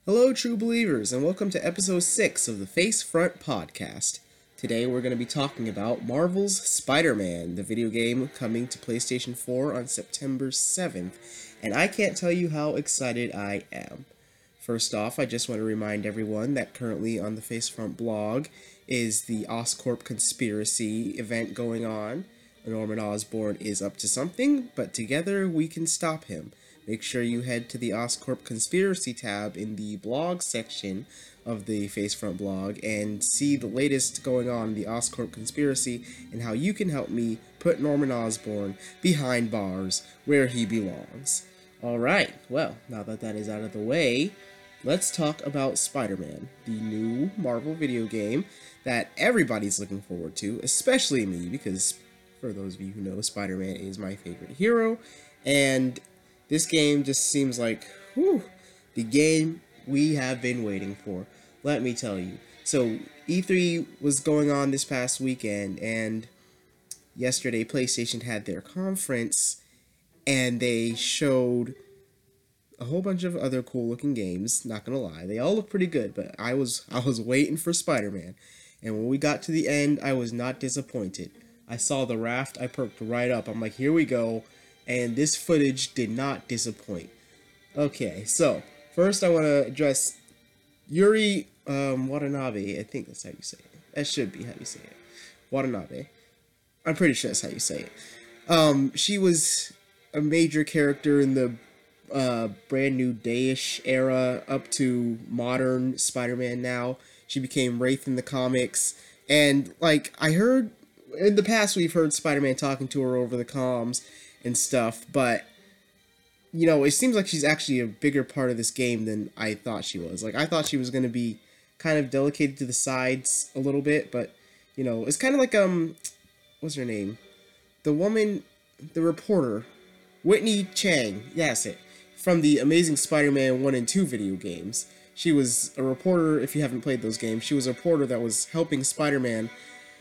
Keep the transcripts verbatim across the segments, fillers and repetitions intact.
Hello, true believers, and welcome to episode six of the Face Front Podcast. Today we're going to be talking about Marvel's Spider-Man, the video game coming to PlayStation four on September seventh, and I can't tell you how excited I am. First off, I just want to remind everyone that currently on the Face Front blog is the Oscorp conspiracy event going on. Norman Osborn is up to something, but together we can stop him. Make sure you head to the Oscorp Conspiracy tab in the blog section of the Facefront blog and see the latest going on in the Oscorp Conspiracy and how you can help me put Norman Osborn behind bars where he belongs. Alright, well, now that that is out of the way, let's talk about Spider-Man, the new Marvel video game that everybody's looking forward to, especially me, because for those of you who know, Spider-Man is my favorite hero, and this game just seems like, whew, the game we have been waiting for, let me tell you. So, E three was going on this past weekend, and yesterday PlayStation had their conference, and they showed a whole bunch of other cool-looking games, not gonna lie. They all look pretty good, but I was, I was waiting for Spider-Man, and when we got to the end, I was not disappointed. I saw the raft, I perked right up. I'm like, here we go. And this footage did not disappoint. Okay, so, first I want to address Yuri um, Watanabe. I think that's how you say it. That should be how you say it. Watanabe. I'm pretty sure that's how you say it. Um, she was a major character in the uh, brand new Day-ish era up to modern Spider-Man now. She became Wraith in the comics. And, like, I heard... in the past, we've heard Spider-Man talking to her over the comms and stuff, but, you know, it seems like she's actually a bigger part of this game than I thought she was. Like, I thought she was going to be kind of delegated to the sides a little bit, but, you know, it's kind of like, um, what's her name? The woman, the reporter, Whitney Chang, yeah, that's it, from the Amazing Spider-Man one and two video games. She was a reporter, if you haven't played those games, she was a reporter that was helping Spider-Man.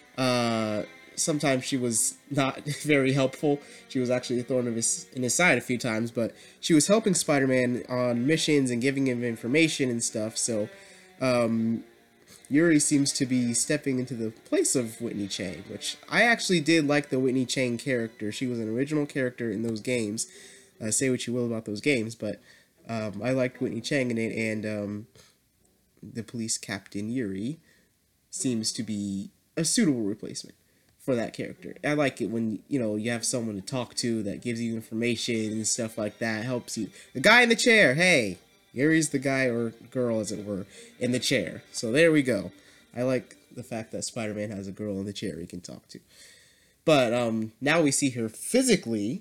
Uh, sometimes she was not very helpful. She was actually a thorn of his, in his side a few times, but she was helping Spider-Man on missions and giving him information and stuff, so, um, Yuri seems to be stepping into the place of Whitney Chang, which I actually did like the Whitney Chang character. She was an original character in those games. Uh, say what you will about those games, but, um, I liked Whitney Chang in it, and, um, the police captain Yuri seems to be a suitable replacement for that character. I like it when, you know, you have someone to talk to that gives you information and stuff like that, helps you. The guy in the chair, hey, Yuri's the guy or girl, as it were, in the chair. So there we go. I like the fact that Spider-Man has a girl in the chair he can talk to. But um, now we see her physically,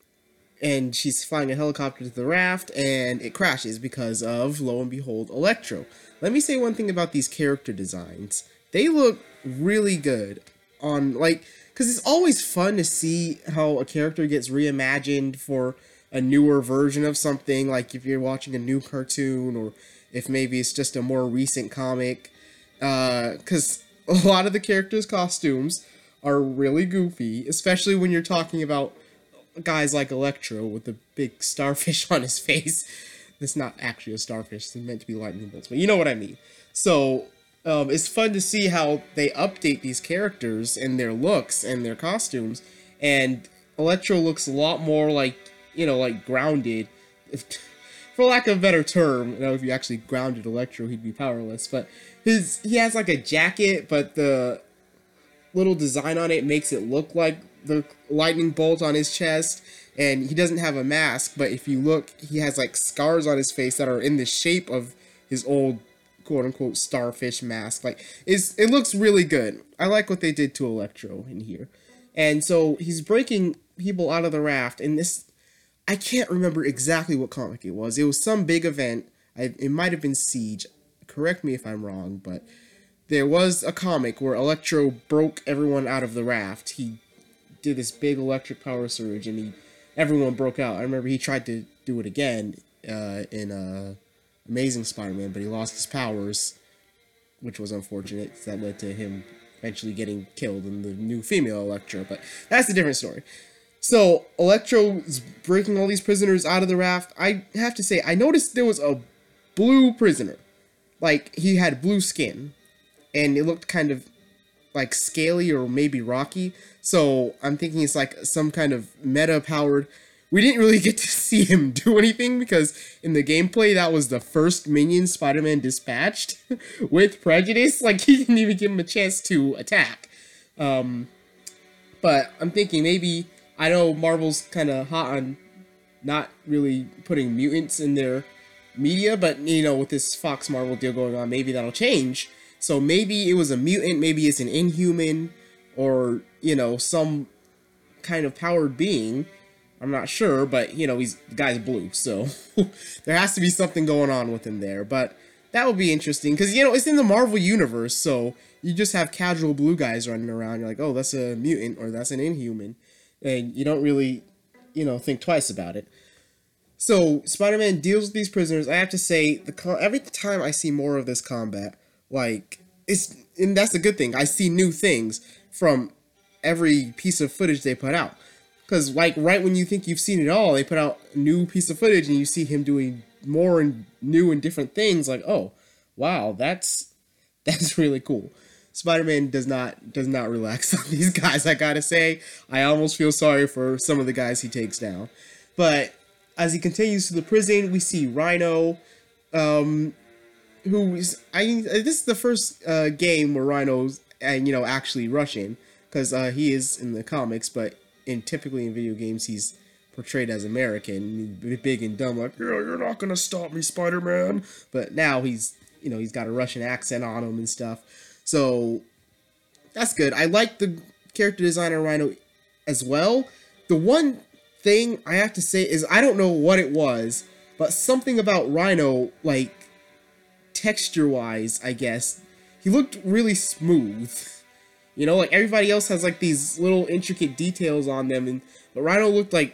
and she's flying a helicopter to the raft, and it crashes because of, lo and behold, Electro. Let me say one thing about these character designs. They look really good on, like, because it's always fun to see how a character gets reimagined for a newer version of something, like if you're watching a new cartoon, or if maybe it's just a more recent comic, because uh, a lot of the characters' costumes are really goofy, especially when you're talking about guys like Electro with the big starfish on his face. It's not actually a starfish, it's meant to be lightning bolts, but you know what I mean. So, Um, it's fun to see how they update these characters and their looks and their costumes, and Electro looks a lot more like, you know, like grounded, if, for lack of a better term. You know, if you actually grounded Electro, he'd be powerless, but his, he has like a jacket, but the little design on it makes it look like the lightning bolt on his chest, and he doesn't have a mask, but if you look, he has like scars on his face that are in the shape of his old quote-unquote starfish mask. Like, it's, it looks really good. I like what they did to Electro in here. And so he's breaking people out of the raft, and this, I can't remember exactly what comic it was. It was some big event. I, it might have been Siege. Correct me if I'm wrong, but there was a comic where Electro broke everyone out of the raft. He did this big electric power surge, and he everyone broke out. I remember he tried to do it again uh, in uh, Amazing Spider-Man, but he lost his powers, which was unfortunate. That led to him eventually getting killed in the new female Electro, but that's a different story. So, Electro is breaking all these prisoners out of the raft. I have to say, I noticed there was a blue prisoner. Like, he had blue skin, and it looked kind of like scaly or maybe rocky. So I'm thinking it's like some kind of meta powered. We didn't really get to see him do anything because in the gameplay that was the first minion Spider-Man dispatched with Prejudice. Like, he didn't even give him a chance to attack. Um, but I'm thinking maybe, I know Marvel's kind of hot on not really putting mutants in their media, but you know, with this Fox Marvel deal going on, maybe that'll change. So maybe it was a mutant, maybe it's an Inhuman, or, you know, some kind of powered being. I'm not sure, but, you know, he's, the guy's blue, so there has to be something going on with him there. But that would be interesting, because, you know, it's in the Marvel Universe, so you just have casual blue guys running around. You're like, oh, that's a mutant, or that's an Inhuman, and you don't really, you know, think twice about it. So Spider-Man deals with these prisoners. I have to say, the con- every time I see more of this combat, like, it's, and that's a good thing. I see new things from every piece of footage they put out. Because, like, right when you think you've seen it all, they put out a new piece of footage and you see him doing more and new and different things. Like, oh, wow, that's that's really cool. Spider-Man does not does not relax on these guys, I gotta say. I almost feel sorry for some of the guys he takes down. But as he continues to the prison, we see Rhino, um, who is, I this is the first uh, game where Rhino's, and you know, actually Russian, because uh, he is in the comics, but in typically in video games he's portrayed as American, big and dumb, like, yeah, you're not gonna stop me, Spider-Man. But now he's, you know, he's got a Russian accent on him and stuff, so that's good. I like the character design of Rhino as well. The one thing I have to say is, I don't know what it was, but something about Rhino, like, texture-wise, I guess, he looked really smooth. You know, like, everybody else has, like, these little intricate details on them, and but Rhino looked like,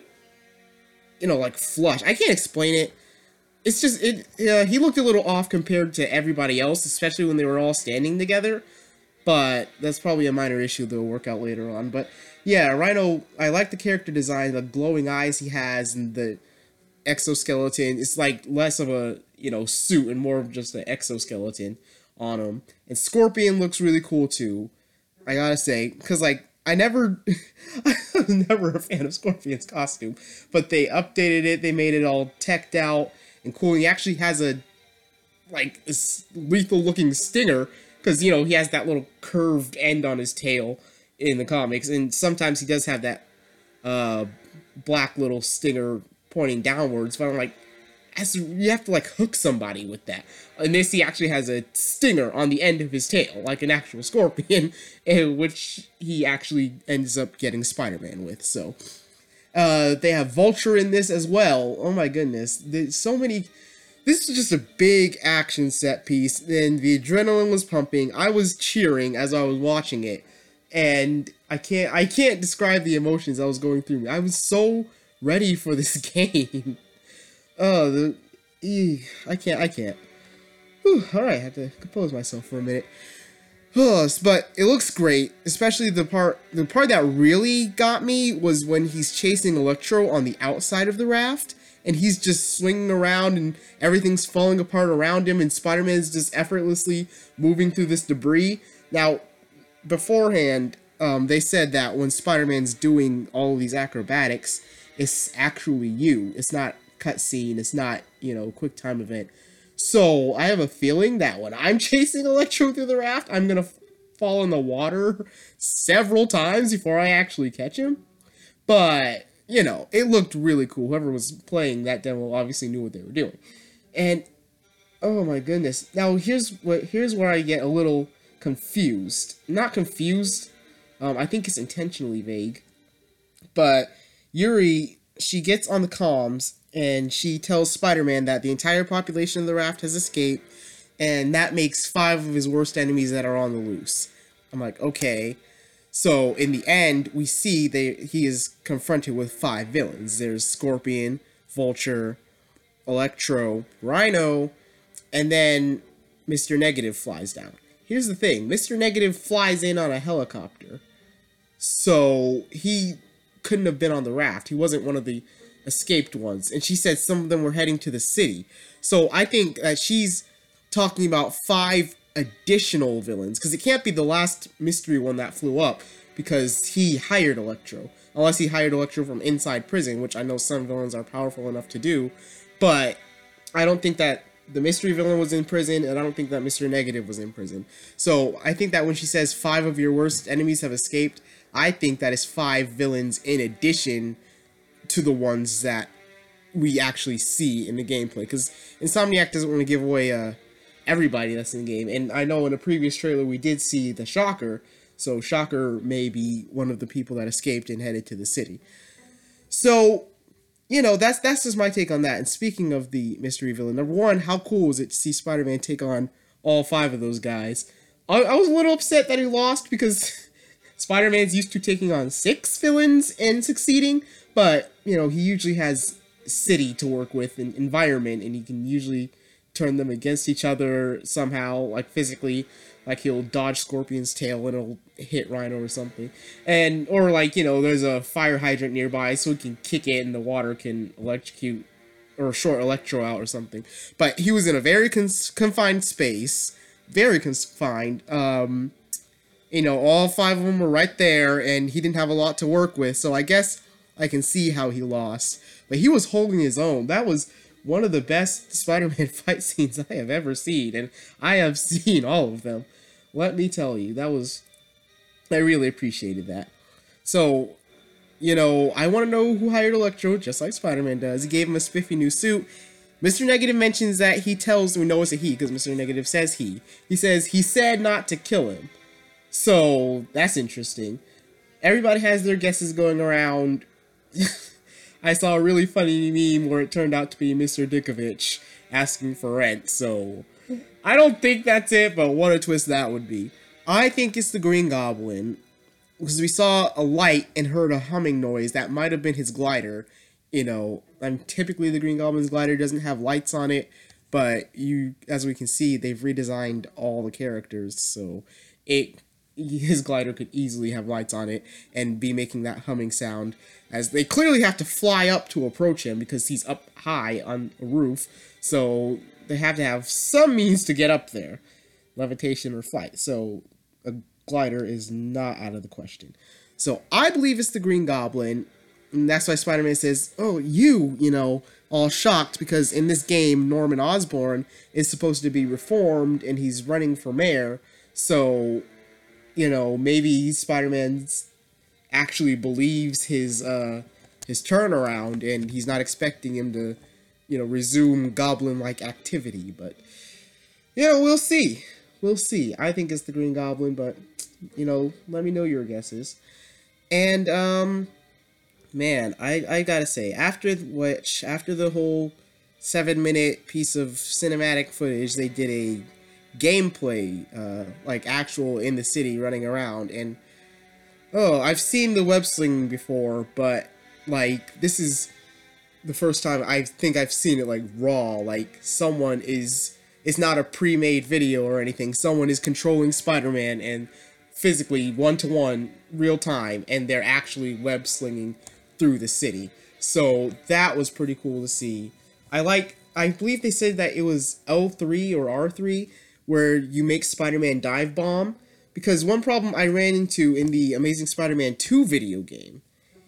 you know, like, flush. I can't explain it. It's just, it. Uh, he looked a little off compared to everybody else, especially when they were all standing together. But that's probably a minor issue that will work out later on. But, yeah, Rhino, I like the character design, the glowing eyes he has, and the exoskeleton. It's, like, less of a, you know, suit and more of just an exoskeleton on him. And Scorpion looks really cool, too. I gotta say, because, like, I never, I was never a fan of Scorpion's costume, but they updated it, they made it all teched out and cool. He actually has a, like, a lethal-looking stinger, because, you know, he has that little curved end on his tail in the comics, and sometimes he does have that, uh, black little stinger pointing downwards, but I'm like, as you have to, like, hook somebody with that. And this, he actually has a stinger on the end of his tail, like an actual scorpion, which he actually ends up getting Spider-Man with, so. Uh, they have Vulture in this as well. Oh my goodness. There's so many. This is just a big action set piece, and the adrenaline was pumping. I was cheering as I was watching it, and I can't, I can't describe the emotions I was going through. I was so ready for this game. Oh, the, eeh, I can't, I can't. Whew, alright, I have to compose myself for a minute. Oh, but it looks great, especially the part, the part that really got me was when he's chasing Electro on the outside of the raft, and he's just swinging around and everything's falling apart around him, and Spider-Man's just effortlessly moving through this debris. Now, beforehand, um, they said that when Spider-Man's doing all of these acrobatics, it's actually you. It's not cutscene, it's not, you know, quick time event. So I have a feeling that when I'm chasing Electro through the raft, I'm gonna f fall in the water several times before I actually catch him. But, you know, it looked really cool. Whoever was playing that demo obviously knew what they were doing. And oh my goodness. Now here's what here's where I get a little confused. Not confused. Um, I think it's intentionally vague. But Yuri, she gets on the comms and she tells Spider-Man that the entire population of the raft has escaped, and that makes five of his worst enemies that are on the loose. I'm like, okay. So in the end, we see they he is confronted with five villains. There's Scorpion, Vulture, Electro, Rhino, and then Mister Negative flies down. Here's the thing, Mister Negative flies in on a helicopter, so he couldn't have been on the raft. He wasn't one of the escaped ones, and she said some of them were heading to the city. So I think that she's talking about five additional villains, because it can't be the last mystery one that flew up, because he hired Electro. Unless he hired Electro from inside prison, which I know some villains are powerful enough to do. But I don't think that the mystery villain was in prison, and I don't think that Mister Negative was in prison. So I think that when she says five of your worst enemies have escaped, I think that is five villains in addition to the ones that we actually see in the gameplay. Because Insomniac doesn't want to give away uh, everybody that's in the game. And I know in a previous trailer we did see the Shocker, so Shocker may be one of the people that escaped and headed to the city. So, you know, that's that's just my take on that. And speaking of the mystery villain, number one, how cool was it to see Spider-Man take on all five of those guys? I, I was a little upset that he lost, because Spider-Man's used to taking on six villains and succeeding, but, you know, he usually has city to work with and environment, and he can usually turn them against each other somehow, like physically. Like he'll dodge Scorpion's tail and it'll hit Rhino or something. And, or like, you know, there's a fire hydrant nearby so he can kick it and the water can electrocute or short Electro out or something. But he was in a very cons confined space, very confined. Um, you know, all five of them were right there and he didn't have a lot to work with. So I guess I can see how he lost. But he was holding his own. That was one of the best Spider-Man fight scenes I have ever seen, and I have seen all of them. Let me tell you, that was, I really appreciated that. So, you know, I want to know who hired Electro, just like Spider-Man does. He gave him a spiffy new suit. Mister Negative mentions that he tells, we know it's a he, because Mister Negative says he. He says he said not to kill him. So, that's interesting. Everybody has their guesses going around. I saw a really funny meme where it turned out to be Mister Dickovich asking for rent, so I don't think that's it, but what a twist that would be. I think it's the Green Goblin, because we saw a light and heard a humming noise. That might have been his glider. You know, and typically the Green Goblin's glider doesn't have lights on it, but you, as we can see, they've redesigned all the characters, so it his glider could easily have lights on it and be making that humming sound, as they clearly have to fly up to approach him because he's up high on a roof, so they have to have some means to get up there, levitation or flight, so a glider is not out of the question. So I believe it's the Green Goblin, and that's why Spider-Man says, oh, you, you know, all shocked, because in this game, Norman Osborn is supposed to be reformed, and he's running for mayor, so, you know, maybe Spider-Man actually believes his, uh, his turnaround, and he's not expecting him to, you know, resume goblin-like activity, but, you know, we'll see. We'll see. I think it's the Green Goblin, but, you know, let me know your guesses. And, um... man, I, I gotta say, after which, after the whole seven minute piece of cinematic footage, they did a gameplay, uh, like actual in the city running around, and, oh, I've seen the web slinging before, but, like, this is the first time I think I've seen it, like, raw, like, someone is, it's not a pre-made video or anything, someone is controlling Spider-Man, and physically, one-to-one, real-time, and they're actually web slinging through the city. So that was pretty cool to see. I like, I believe they said that it was L three or R three where you make Spider-Man dive bomb, because one problem I ran into in the Amazing Spider-Man two video game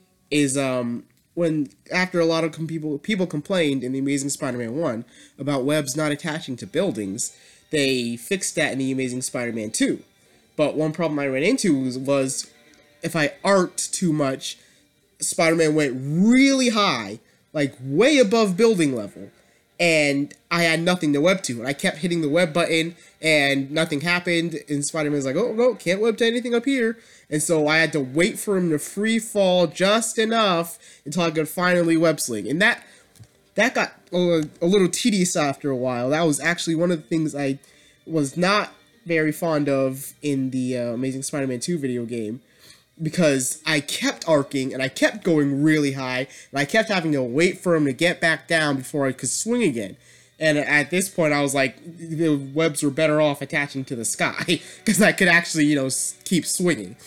is um when, after a lot of com people people complained in the Amazing Spider-Man one about webs not attaching to buildings, they fixed that in the Amazing Spider-Man two. But one problem I ran into was, was if I arced too much, Spider-Man went really high, like way above building level, and I had nothing to web to, and I kept hitting the web button, and nothing happened, and Spider-Man's like, oh, no, can't web to anything up here, and so I had to wait for him to free fall just enough until I could finally web sling, and that, that got a, a little tedious after a while. That was actually one of the things I was not very fond of in the uh, Amazing Spider-Man two video game, because I kept arcing, and I kept going really high, and I kept having to wait for him to get back down before I could swing again. And at this point, I was like, the webs were better off attaching to the sky, because I could actually, you know, keep swinging.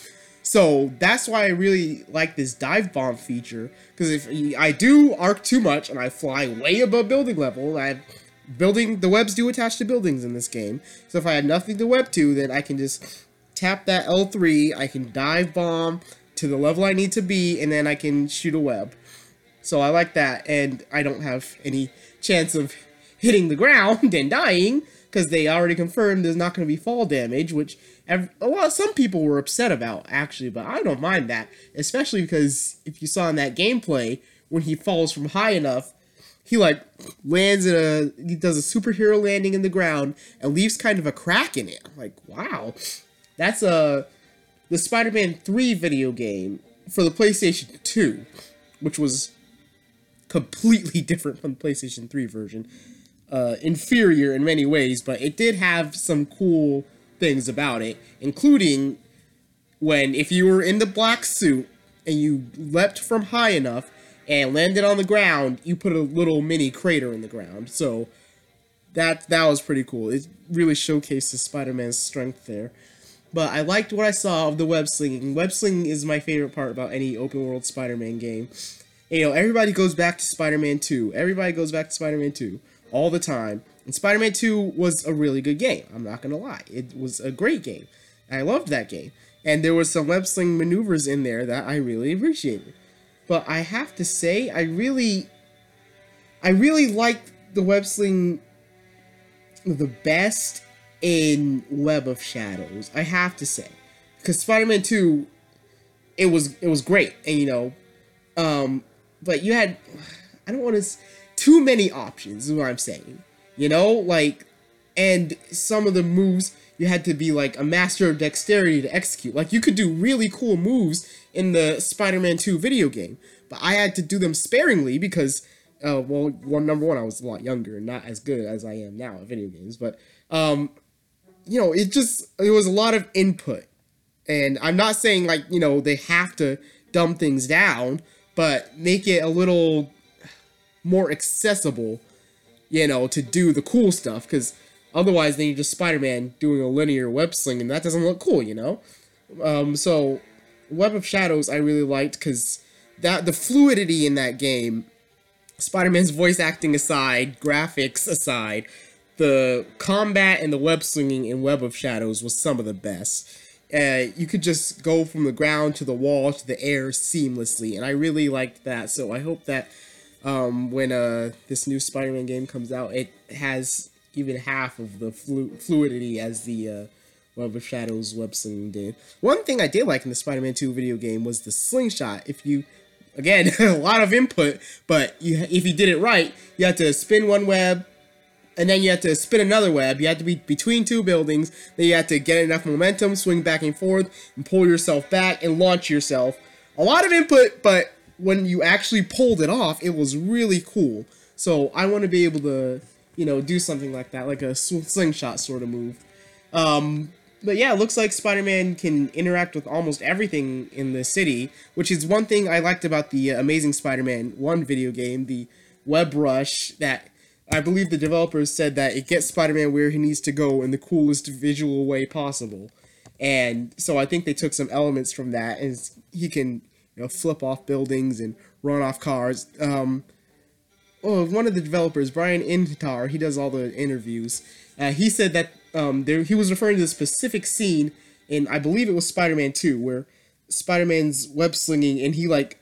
So that's why I really like this dive bomb feature, because if I do arc too much and I fly way above building level, I have building the webs do attach to buildings in this game. So if I had nothing to web to, then I can just tap that L three, I can dive bomb to the level I need to be, and then I can shoot a web. So I like that, and I don't have any chance of hitting the ground and dying, because they already confirmed there's not going to be fall damage, which a lot, some people were upset about, actually, but I don't mind that, especially because if you saw in that gameplay, when he falls from high enough, he, like, lands in a, he does a superhero landing in the ground and leaves kind of a crack in it. I'm like, wow. That's a, the Spider-Man three video game for the PlayStation two, which was completely different from the PlayStation three version. Uh, inferior in many ways, but it did have some cool things about it, including when, if you were in the black suit and you leapt from high enough and landed on the ground, you put a little mini crater in the ground. So that that was pretty cool. It really showcases Spider-Man's strength there. But I liked what I saw of the web slinging. Web slinging is my favorite part about any open world Spider-Man game. You know, everybody goes back to Spider-Man two. Everybody goes back to Spider-Man two all the time. And Spider-Man two was a really good game. I'm not going to lie. It was a great game. I loved that game. And there was some web sling maneuvers in there that I really appreciated. But I have to say, I really, I really liked the web sling the best in Web of Shadows. I have to say, because Spider-Man two, it was it was great, and you know, um, but you had, I don't want to, too many options is what I'm saying. You know, like, and some of the moves you had to be like a master of dexterity to execute. Like, you could do really cool moves in the Spider-Man two video game, but I had to do them sparingly because, uh, well, one number one, I was a lot younger and not as good as I am now at video games. But, um, you know, it just, it was a lot of input. And I'm not saying, like, you know, they have to dumb things down, but make it a little more accessible, you know, to do the cool stuff, because otherwise then you're just Spider-Man doing a linear web sling, and that doesn't look cool, you know? Um, so, Web of Shadows I really liked, because that the fluidity in that game, Spider-Man's voice acting aside, graphics aside, the combat and the web slinging in Web of Shadows was some of the best. Uh, you could just go from the ground to the wall to the air seamlessly, and I really liked that, so I hope that um, when uh, this new Spider-Man game comes out, it has even half of the flu fluidity as the uh, Web of Shadows web slinging did. One thing I did like in the Spider-Man two video game was the slingshot. If you, again, a lot of input, but you, if you did it right, you had to spin one web, and then you had to spin another web. You had to be between two buildings. Then you had to get enough momentum, swing back and forth, and pull yourself back and launch yourself. A lot of input, but when you actually pulled it off, it was really cool. So I want to be able to, you know, do something like that, like a slingshot sort of move. Um, but yeah, it looks like Spider-Man can interact with almost everything in the city, which is one thing I liked about the uh, Amazing Spider-Man one video game, the web rush, that I believe the developers said that it gets Spider-Man where he needs to go in the coolest visual way possible. And so I think they took some elements from that, and he can, you know, flip off buildings and run off cars. Um, oh, one of the developers, Brian Intar, he does all the interviews. Uh, he said that um, there, he was referring to the specific scene in, I believe it was Spider-Man two, where Spider-Man's web slinging, and he, like,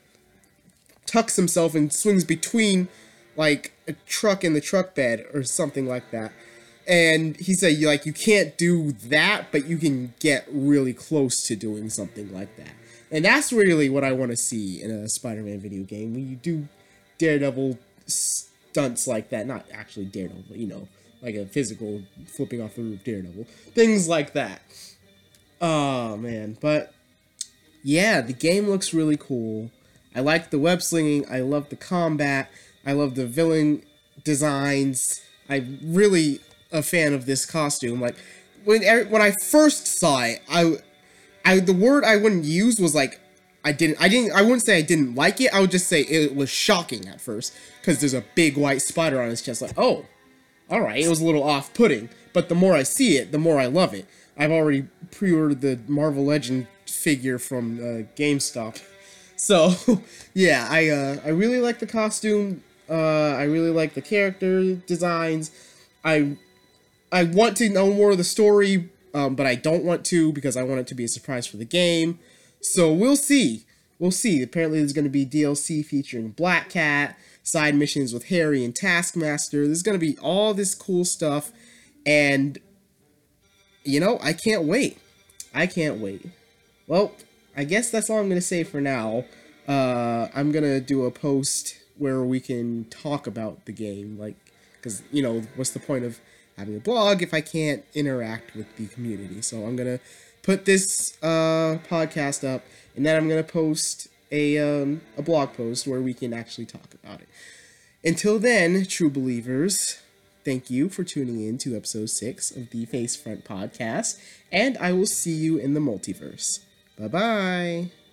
tucks himself and swings between, like, a truck and the truck bed or something like that. And he said, you like, you can't do that, but you can get really close to doing something like that. And that's really what I want to see in a Spider-Man video game, when you do Daredevil stunts like that. Not actually Daredevil, but, you know, like a physical flipping off the roof Daredevil. Things like that. Oh, man. But, yeah, the game looks really cool. I like the web slinging. I love the combat. I love the villain designs. I'm really a fan of this costume. Like, when when I first saw it, I, I the word I wouldn't use was like, I didn't, I didn't, I wouldn't say I didn't like it. I would just say it was shocking at first, because there's a big white spider on his chest. Like, oh, all right, it was a little off-putting. But the more I see it, the more I love it. I've already pre-ordered the Marvel Legends figure from uh, GameStop. So, yeah, I uh, I really like the costume. Uh, I really like the character designs. I I want to know more of the story, um, but I don't want to because I want it to be a surprise for the game. So we'll see. We'll see. Apparently, there's going to be D L C featuring Black Cat, side missions with Harry and Taskmaster. There's going to be all this cool stuff, and you know, I can't wait. I can't wait. Well, I guess that's all I'm going to say for now. Uh, I'm going to do a post where we can talk about the game, like, because, you know, what's the point of having a blog if I can't interact with the community? So I'm going to put this uh, podcast up, and then I'm going to post a, um, a blog post where we can actually talk about it. Until then, true believers, thank you for tuning in to episode six of the Face Front Podcast, and I will see you in the multiverse. Bye-bye.